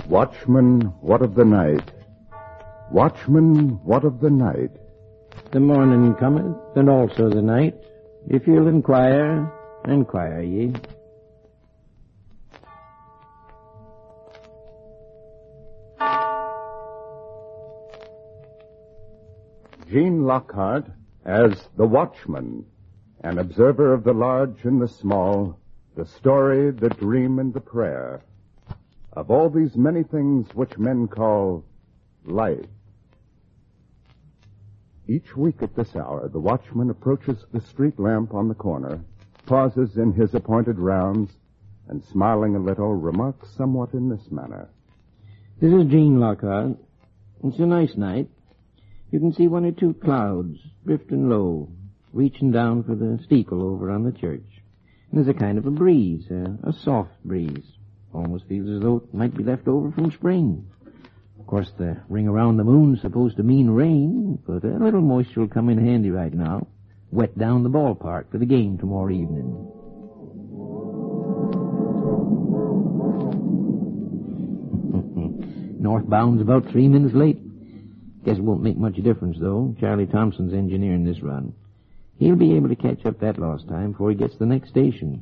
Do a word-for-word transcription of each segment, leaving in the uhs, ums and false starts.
Watchman, what of the night? Watchman, what of the night? The morning cometh, and also the night. If you'll inquire, inquire ye. Gene Lockhart as the Watchman, an observer of the large and the small, the story, the dream, and the prayer, of all these many things which men call life. Each week at this hour, the watchman approaches the street lamp on the corner, pauses in his appointed rounds, and smiling a little, remarks somewhat in this manner. This is Gene Lockhart. It's a nice night. You can see one or two clouds drifting low, reaching down for the steeple over on the church. And there's a kind of a breeze, a, a soft breeze. Almost feels as though it might be left over from spring. Of course, the ring around the moon's supposed to mean rain, but a little moisture will come in handy right now. Wet down the ballpark for the game tomorrow evening. Northbound's about three minutes late. Guess it won't make much difference, though. Charlie Thompson's engineering this run. He'll be able to catch up that lost time before he gets to the next station.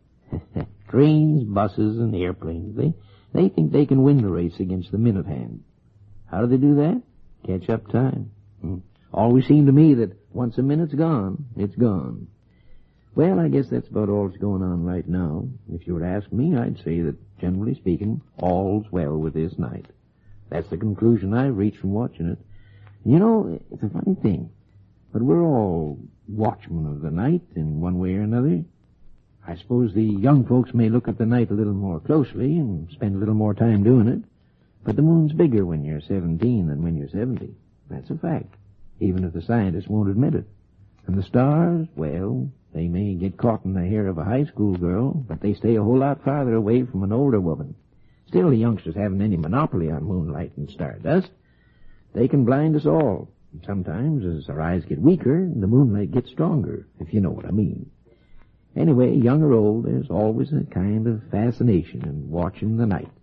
Trains, buses, and airplanes, they, they think they can win the race against the minute hand. How do they do that? Catch up time. Hmm. Always seemed to me that once a minute's gone, it's gone. Well, I guess that's about all that's going on right now. If you were to ask me, I'd say that, generally speaking, all's well with this night. That's the conclusion I've reached from watching it. You know, it's a funny thing, but we're all watchmen of the night in one way or another. I suppose the young folks may look at the night a little more closely and spend a little more time doing it, but the moon's bigger when you're seventeen than when you're seventy. That's a fact, even if the scientists won't admit it. And the stars, well, they may get caught in the hair of a high school girl, but they stay a whole lot farther away from an older woman. Still, the youngsters haven't any monopoly on moonlight and stardust. They can blind us all. And sometimes, as our eyes get weaker, the moonlight gets stronger, if you know what I mean. Anyway, young or old, there's always a kind of fascination in watching the night.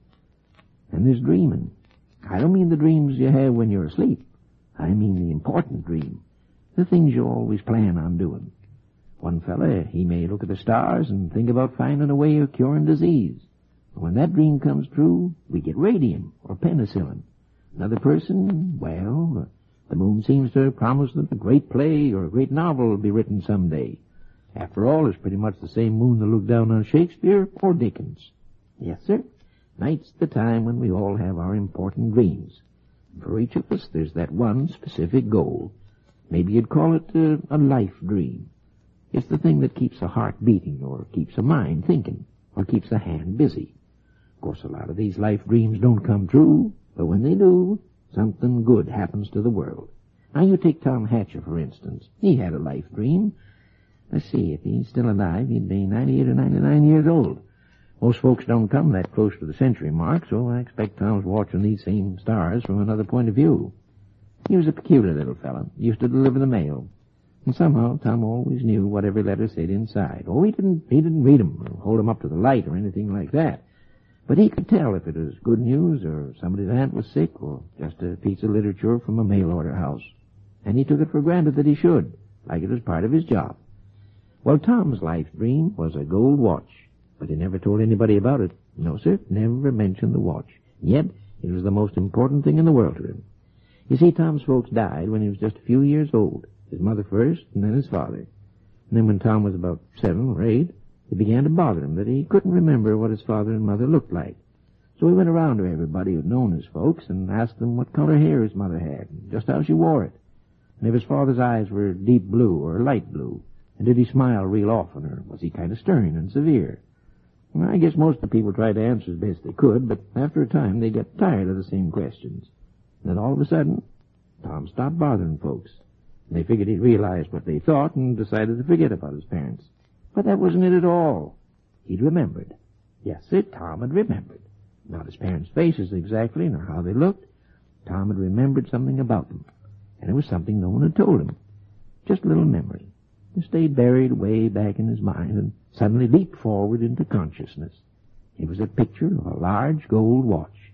And there's dreaming. I don't mean the dreams you have when you're asleep. I mean the important dream. The things you always plan on doing. One fella, he may look at the stars and think about finding a way of curing disease. When that dream comes true, we get radium or penicillin. Another person, well, the moon seems to promise that a great play or a great novel will be written someday. After all, it's pretty much the same moon that looked down on Shakespeare or Dickens. Yes, sir. Night's the time when we all have our important dreams. For each of us, there's that one specific goal. Maybe you'd call it a, a life dream. It's the thing that keeps a heart beating, or keeps a mind thinking, or keeps a hand busy. Of course, a lot of these life dreams don't come true, but when they do, something good happens to the world. Now, you take Tom Hatcher, for instance. He had a life dream. Let's see, if he's still alive, he'd be ninety-eight or ninety-nine years old. Most folks don't come that close to the century mark, so I expect Tom's watching these same stars from another point of view. He was a peculiar little fellow, used to deliver the mail. And somehow Tom always knew what every letter said inside. Oh, he didn't, he didn't read 'em or hold 'em up to the light or anything like that. But he could tell if it was good news or somebody's aunt was sick or just a piece of literature from a mail-order house. And he took it for granted that he should, like it was part of his job. Well, Tom's life dream was a gold watch, but he never told anybody about it. No, sir, never mentioned the watch. Yet, it was the most important thing in the world to him. You see, Tom's folks died when he was just a few years old. His mother first, and then his father. And then when Tom was about seven or eight, it began to bother him that he couldn't remember what his father and mother looked like. So he went around to everybody who'd known his folks and asked them what color hair his mother had, and just how she wore it. And if his father's eyes were deep blue or light blue, and did he smile real often, or was he kind of stern and severe? Well, I guess most of the people tried to answer as best they could, but after a time they got tired of the same questions. And then all of a sudden, Tom stopped bothering folks. And they figured he'd realized what they thought and decided to forget about his parents. But that wasn't it at all. He'd remembered. Yes, sir, Tom had remembered. Not his parents' faces exactly, nor how they looked. Tom had remembered something about them. And it was something no one had told him. Just a little memory. It stayed buried way back in his mind and suddenly leaped forward into consciousness. It was a picture of a large gold watch.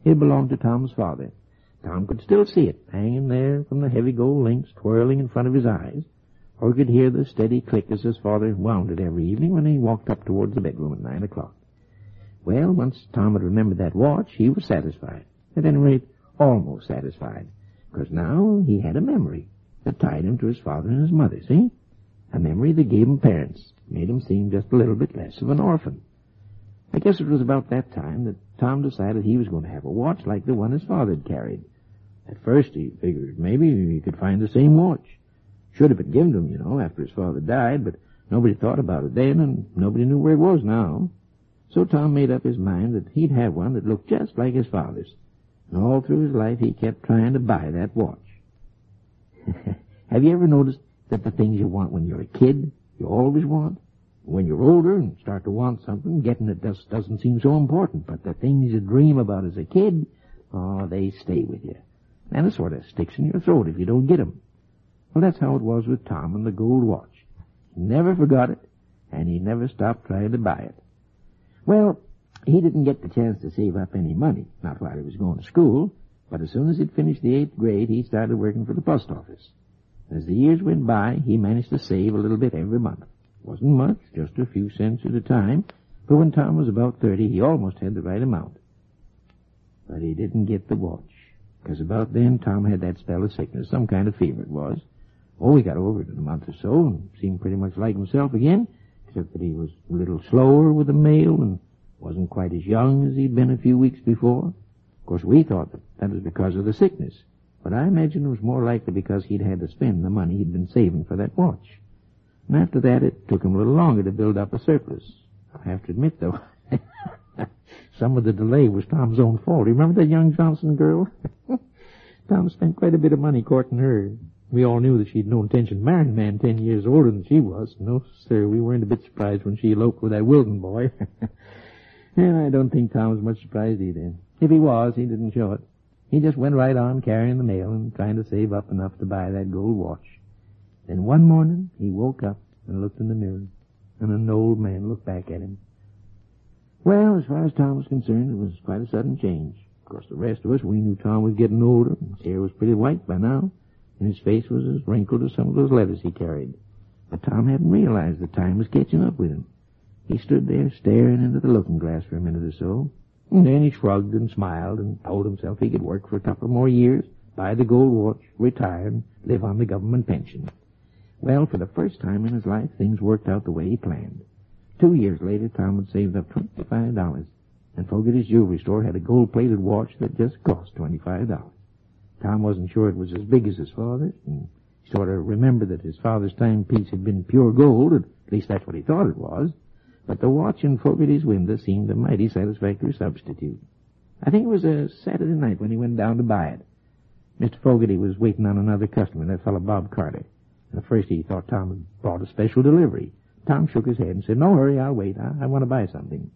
It belonged to Tom's father. Tom could still see it, hanging there from the heavy gold links, twirling in front of his eyes, or could hear the steady click as his father wound it every evening when he walked up towards the bedroom at nine o'clock. Well, once Tom had remembered that watch, he was satisfied. At any rate, almost satisfied, because now he had a memory that tied him to his father and his mother, see? A memory that gave him parents, made him seem just a little bit less of an orphan. I guess it was about that time that Tom decided he was going to have a watch like the one his father had carried. At first he figured maybe he could find the same watch. Should have been given to him, you know, after his father died, but nobody thought about it then, and nobody knew where it was now. So Tom made up his mind that he'd have one that looked just like his father's. And all through his life he kept trying to buy that watch. Have you ever noticed that the things you want when you're a kid, you always want? When you're older and start to want something, getting it just doesn't seem so important. But the things you dream about as a kid, oh, they stay with you. And it sort of sticks in your throat if you don't get 'em. Well, that's how it was with Tom and the gold watch. He never forgot it, and he never stopped trying to buy it. Well, he didn't get the chance to save up any money, not while he was going to school, but as soon as he'd finished the eighth grade, he started working for the post office. As the years went by, he managed to save a little bit every month. Wasn't much, just a few cents at a time, but when Tom was about thirty, he almost had the right amount. But he didn't get the watch, because about then Tom had that spell of sickness, some kind of fever it was. Oh, he got over it in a month or so, and seemed pretty much like himself again, except that he was a little slower with the mail, and wasn't quite as young as he'd been a few weeks before. Of course, we thought that that was because of the sickness, but I imagine it was more likely because he'd had to spend the money he'd been saving for that watch. And after that, it took him a little longer to build up a surplus. I have to admit, though, some of the delay was Tom's own fault. Remember that young Johnson girl? Tom spent quite a bit of money courting her. We all knew that she'd no intention of marrying a man ten years older than she was. No, sir, we weren't a bit surprised when she eloped with that Wilton boy. And I don't think Tom was much surprised either. If he was, he didn't show it. He just went right on carrying the mail and trying to save up enough to buy that gold watch. Then one morning, he woke up and looked in the mirror, and an old man looked back at him. Well, as far as Tom was concerned, it was quite a sudden change. Of course, the rest of us, we knew Tom was getting older. His hair was pretty white by now, and his face was as wrinkled as some of those letters he carried. But Tom hadn't realized that time was catching up with him. He stood there staring into the looking glass for a minute or so, and then he shrugged and smiled and told himself he could work for a couple more years, buy the gold watch, retire, and live on the government pension. Well, for the first time in his life, things worked out the way he planned. Two years later, Tom had saved up twenty-five dollars, and Fogarty's jewelry store had a gold-plated watch that just cost twenty-five dollars. Tom wasn't sure it was as big as his father's, and he sort of remembered that his father's timepiece had been pure gold, at least that's what he thought it was, but the watch in Fogarty's window seemed a mighty satisfactory substitute. I think it was a Saturday night when he went down to buy it. Mister Fogarty was waiting on another customer, that fellow Bob Carter. And at first he thought Tom had brought a special delivery. Tom shook his head and said, "No hurry, I'll wait. I, I want to buy something."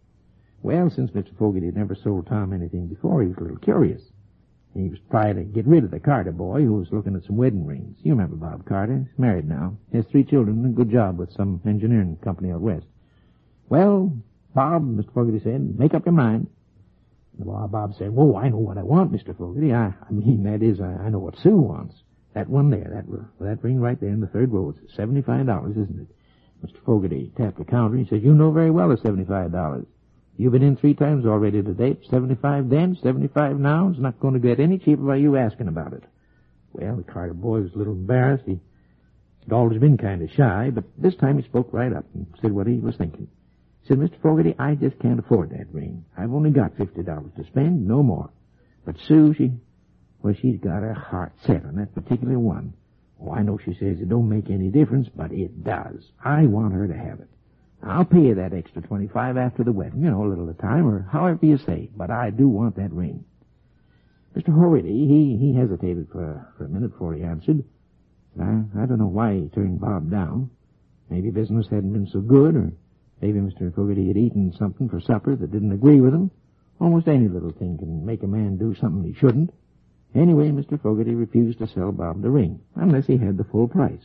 Well, since Mister Fogarty had never sold Tom anything before, he was a little curious. And he was trying to get rid of the Carter boy who was looking at some wedding rings. You remember Bob Carter. He's married now. He has three children and a good job with some engineering company out west. "Well, Bob," Mister Fogarty said, "make up your mind." Well, Bob said, "Whoa, I know what I want, Mister Fogarty. I, I mean, that is, I, I know what Sue wants. That one there, that that ring right there in the third row, it's seventy-five dollars, isn't it?" Mister Fogarty tapped the counter. He said, "You know very well it's seventy-five dollars. You've been in three times already today. seventy-five then, seventy-five now. It's not going to get any cheaper by you asking about it." Well, the Carter boy was a little embarrassed. He had always been kind of shy, but this time he spoke right up and said what he was thinking. He said, "Mister Fogarty, I just can't afford that ring. I've only got fifty dollars to spend, no more. But Sue, she, well, she's got her heart set on that particular one. Oh, I know she says it don't make any difference, but it does. I want her to have it. I'll pay you that extra twenty-five after the wedding, you know, a little at a time, or however you say, but I do want that ring." Mister Fogarty, he, he hesitated for, for a minute before he answered. I, I don't know why he turned Bob down. Maybe business hadn't been so good, or maybe Mister Fogarty had eaten something for supper that didn't agree with him. Almost any little thing can make a man do something he shouldn't. Anyway, Mister Fogarty refused to sell Bob the ring, unless he had the full price.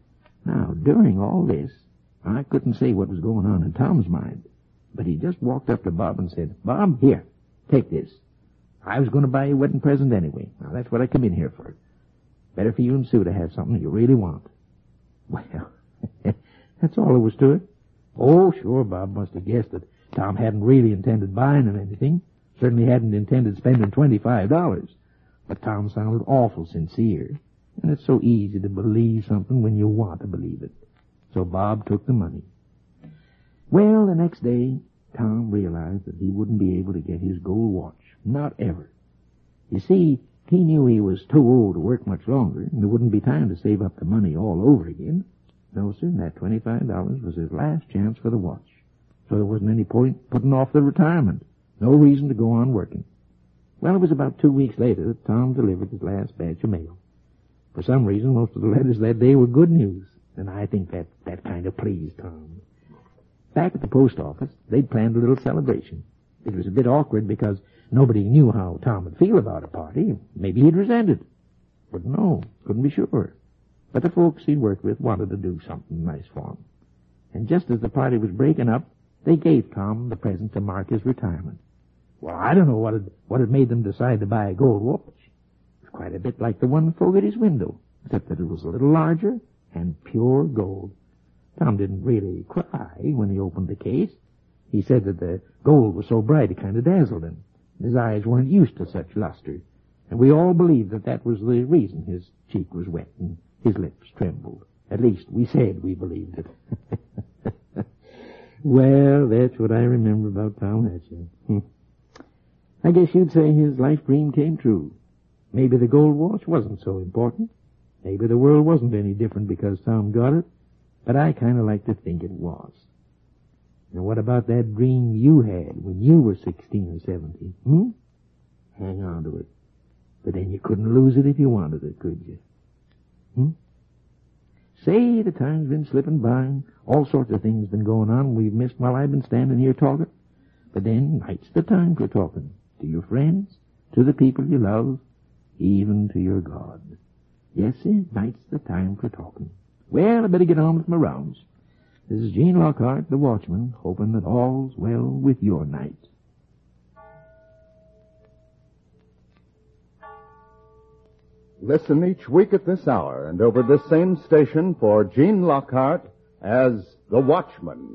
Now, during all this, I couldn't say what was going on in Tom's mind, but he just walked up to Bob and said, "Bob, here, take this. I was going to buy you a wedding present anyway. Now, that's what I come in here for. Better for you and Sue to have something you really want. Well, that's all there was to it. Oh, sure, Bob must have guessed that Tom hadn't really intended buying him anything. Certainly hadn't intended spending twenty-five dollars. But Tom sounded awful sincere. And it's so easy to believe something when you want to believe it. So Bob took the money. Well, the next day, Tom realized that he wouldn't be able to get his gold watch. Not ever. You see, he knew he was too old to work much longer, and there wouldn't be time to save up the money all over again. No, sir, that twenty-five dollars was his last chance for the watch. So there wasn't any point putting off the retirement. No reason to go on working. Well, it was about two weeks later that Tom delivered his last batch of mail. For some reason, most of the letters that day were good news, and I think that, that kind of pleased Tom. Back at the post office, they'd planned a little celebration. It was a bit awkward because nobody knew how Tom would feel about a party. Maybe he'd resent it. But no, couldn't be sure. But the folks he'd worked with wanted to do something nice for him. And just as the party was breaking up, they gave Tom the present to mark his retirement. Well, I don't know what had, what had made them decide to buy a gold watch. It was quite a bit like the one in Fogarty's window, except that it was a little larger and pure gold. Tom didn't really cry when he opened the case. He said that the gold was so bright it kind of dazzled him. His eyes weren't used to such luster, and we all believed that that was the reason his cheek was wet and his lips trembled. At least we said we believed it. Well, that's what I remember about Tom Hatcher. Hmm. I guess you'd say his life dream came true. Maybe the gold watch wasn't so important. Maybe the world wasn't any different because Tom got it, but I kind of like to think it was. Now, what about that dream you had when you were sixteen or seventeen? Hmm? Hang on to it. But then you couldn't lose it if you wanted it, could you? Hmm? Say, the time's been slipping by. All sorts of things been going on we've missed while I've been standing here talking. But then night's the time for talking. To your friends, to the people you love, even to your God. Yes, sir, night's the time for talking. Well, I better get on with my rounds. This is Gene Lockhart, the watchman, hoping that all's well with your night. Listen each week at this hour and over this same station for Gene Lockhart as the Watchman.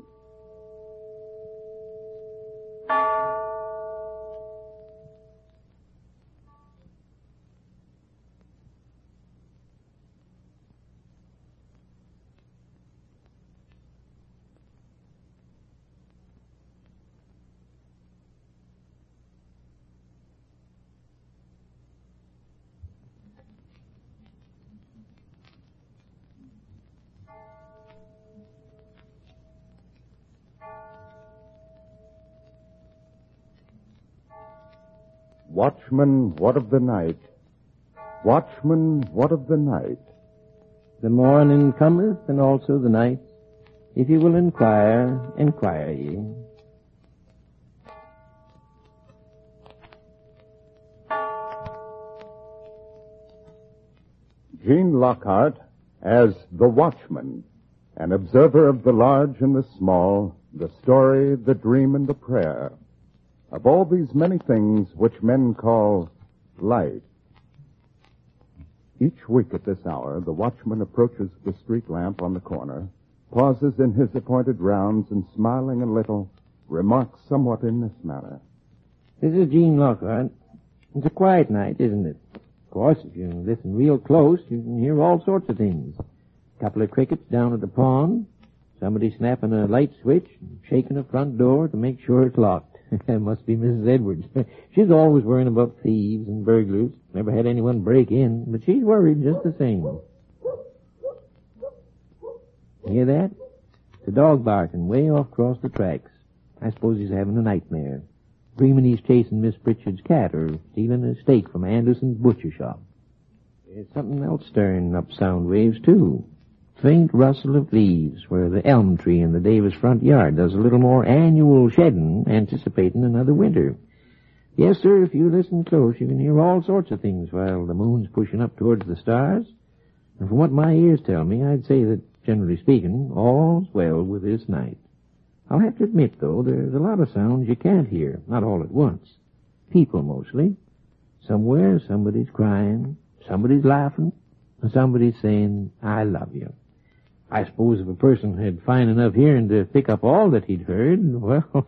Watchman, what of the night? Watchman, what of the night? The morning cometh, and also the night. If you will inquire, inquire ye. Gene Lockhart as the Watchman, an observer of the large and the small, the story, the dream, and the prayer. Of all these many things which men call life. Each week at this hour, the watchman approaches the street lamp on the corner, pauses in his appointed rounds, and smiling a little, remarks somewhat in this manner. This is Gene Lockhart. It's a quiet night, isn't it? Of course, if you listen real close, you can hear all sorts of things. A couple of crickets down at the pond, somebody snapping a light switch, and shaking a front door to make sure it's locked. That must be Missus Edwards. She's always worrying about thieves and burglars. Never had anyone break in, but she's worried just the same. You hear that? It's a dog barking way off across the tracks. I suppose he's having a nightmare. Dreaming he's chasing Miss Pritchard's cat or stealing a steak from Anderson's butcher shop. There's something else stirring up sound waves, too. Faint rustle of leaves where the elm tree in the Davis front yard does a little more annual shedding, anticipating another winter. Yes, sir, if you listen close, you can hear all sorts of things while the moon's pushing up towards the stars. And from what my ears tell me, I'd say that, generally speaking, all's well with this night. I'll have to admit, though, there's a lot of sounds you can't hear, not all at once. People, mostly. Somewhere somebody's crying, somebody's laughing, and somebody's saying, I love you. I suppose if a person had fine enough hearing to pick up all that he'd heard, well,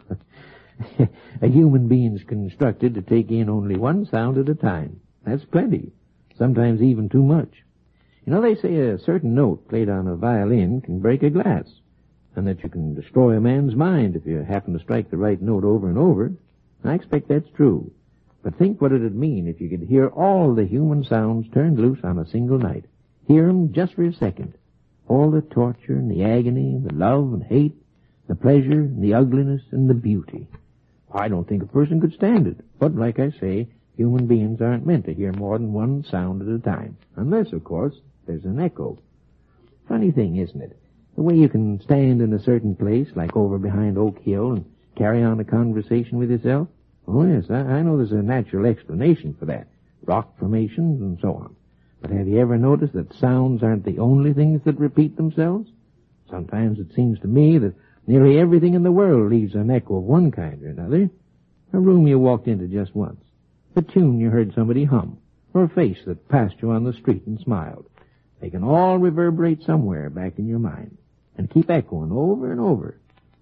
a human being's constructed to take in only one sound at a time. That's plenty, sometimes even too much. You know, they say a certain note played on a violin can break a glass, and that you can destroy a man's mind if you happen to strike the right note over and over. I expect that's true. But think what it'd mean if you could hear all the human sounds turned loose on a single night. Hear 'em just for a second. All the torture and the agony and the love and hate, the pleasure and the ugliness and the beauty. I don't think a person could stand it. But like I say, human beings aren't meant to hear more than one sound at a time. Unless, of course, there's an echo. Funny thing, isn't it? The way you can stand in a certain place, like over behind Oak Hill, and carry on a conversation with yourself. Oh, yes, I, I know there's a natural explanation for that. Rock formations and so on. But have you ever noticed that sounds aren't the only things that repeat themselves? Sometimes it seems to me that nearly everything in the world leaves an echo of one kind or another. A room you walked into just once. A tune you heard somebody hum. Or a face that passed you on the street and smiled. They can all reverberate somewhere back in your mind and keep echoing over and over.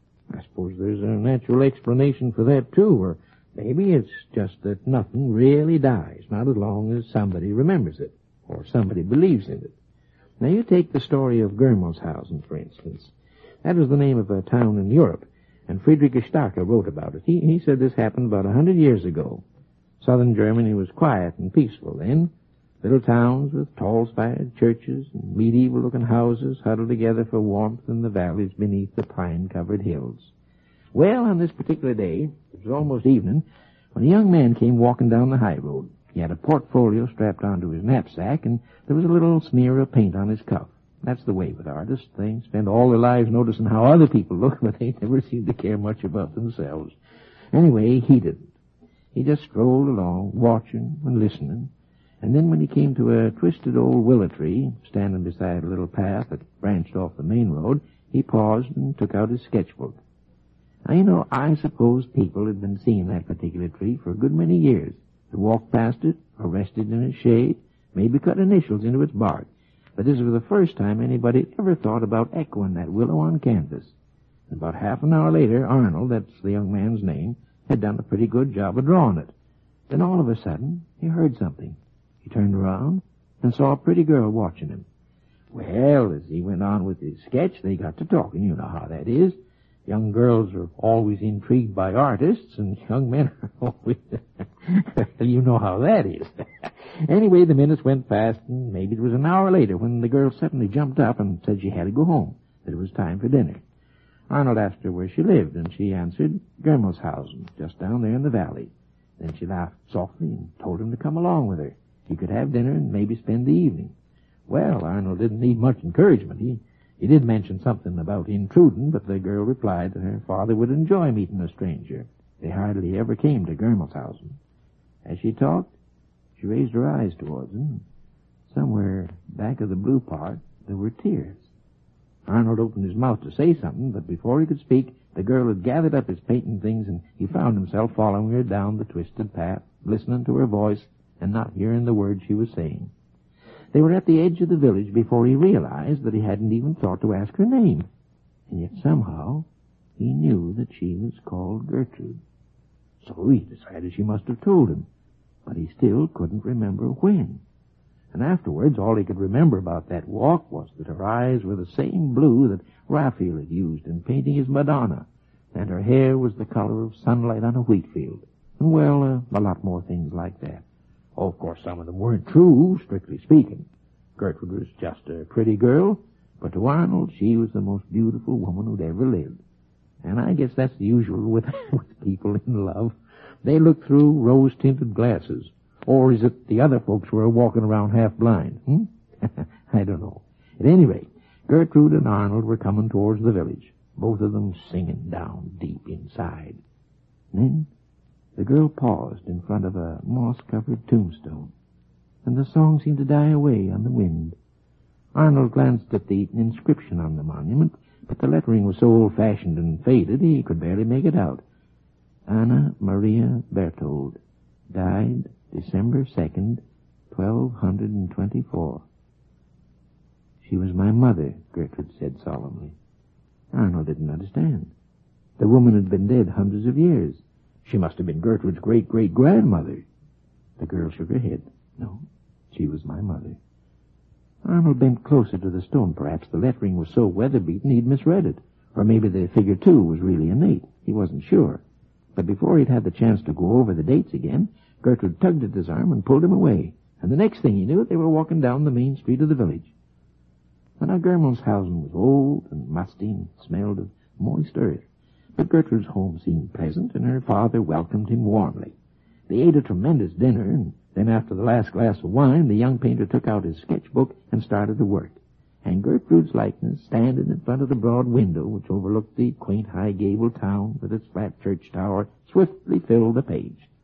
I suppose there's a natural explanation for that, too, or maybe it's just that nothing really dies, not as long as somebody remembers it, or somebody believes in it. Now, you take the story of Germelshausen, for instance. That was the name of a town in Europe, and Friedrich Starker wrote about it. He, he said this happened about a hundred years ago. Southern Germany was quiet and peaceful then. Little towns with tall-spired churches and medieval-looking houses huddled together for warmth in the valleys beneath the pine-covered hills. Well, on this particular day, it was almost evening, when a young man came walking down the high road. He had a portfolio strapped onto his knapsack, and there was a little smear of paint on his cuff. That's the way with artists. They spend all their lives noticing how other people look, but they never seem to care much about themselves. Anyway, he didn't. He just strolled along, watching and listening. And then when he came to a twisted old willow tree, standing beside a little path that branched off the main road, he paused and took out his sketchbook. Now, you know, I suppose people had been seeing that particular tree for a good many years. They walked past it, or rested in its shade, maybe cut initials into its bark. But this was the first time anybody ever thought about echoing that willow on canvas. And about half an hour later, Arnold, that's the young man's name, had done a pretty good job of drawing it. Then all of a sudden, he heard something. He turned around and saw a pretty girl watching him. Well, as he went on with his sketch, they got to talking. You know how that is. Young girls are always intrigued by artists, and young men are always... you know how that is. Anyway, the minutes went fast, and maybe it was an hour later when the girl suddenly jumped up and said she had to go home, that it was time for dinner. Arnold asked her where she lived, and she answered Germelshausen, just down there in the valley. Then she laughed softly and told him to come along with her. He could have dinner and maybe spend the evening. Well, Arnold didn't need much encouragement. He, he did mention something about intruding, but the girl replied that her father would enjoy meeting a stranger. They hardly ever came to Germelshausen. As she talked, she raised her eyes towards him. Somewhere back of the blue part, there were tears. Arnold opened his mouth to say something, but before he could speak, the girl had gathered up his painting things, and he found himself following her down the twisted path, listening to her voice, and not hearing the words she was saying. They were at the edge of the village before he realized that he hadn't even thought to ask her name. And yet somehow he knew that she was called Gertrude. So he decided she must have told him, but he still couldn't remember when. And afterwards, all he could remember about that walk was that her eyes were the same blue that Raphael had used in painting his Madonna, and her hair was the color of sunlight on a wheat field. And, well, uh, a lot more things like that. Oh, of course, some of them weren't true, strictly speaking. Gertrude was just a pretty girl, but to Arnold, she was the most beautiful woman who'd ever lived. And I guess that's the usual with, with people in love. They look through rose-tinted glasses. Or is it the other folks who are walking around half-blind? Hmm? I don't know. At any rate, Gertrude and Arnold were coming towards the village, both of them singing down deep inside. Then the girl paused in front of a moss-covered tombstone, and the song seemed to die away on the wind. Arnold glanced at the inscription on the monument, but the lettering was so old-fashioned and faded he could barely make it out. Anna Maria Berthold, died December December second, twelve twenty-four. She was my mother, Gertrude said solemnly. Arnold didn't understand. The woman had been dead hundreds of years. She must have been Gertrude's great-great-grandmother. The girl shook her head. No, she was my mother. Arnold bent closer to the stone. Perhaps the lettering was so weather-beaten he'd misread it. Or maybe the figure two was really an eight. He wasn't sure. But before he'd had the chance to go over the dates again, Gertrude tugged at his arm and pulled him away. And the next thing he knew, they were walking down the main street of the village. Now, Germelshausen was old and musty and smelled of moist earth. But Gertrude's home seemed pleasant, and her father welcomed him warmly. They ate a tremendous dinner, and then after the last glass of wine, the young painter took out his sketchbook and started to work. And Gertrude's likeness, standing in front of the broad window which overlooked the quaint high-gabled town with its flat church tower, swiftly filled the page.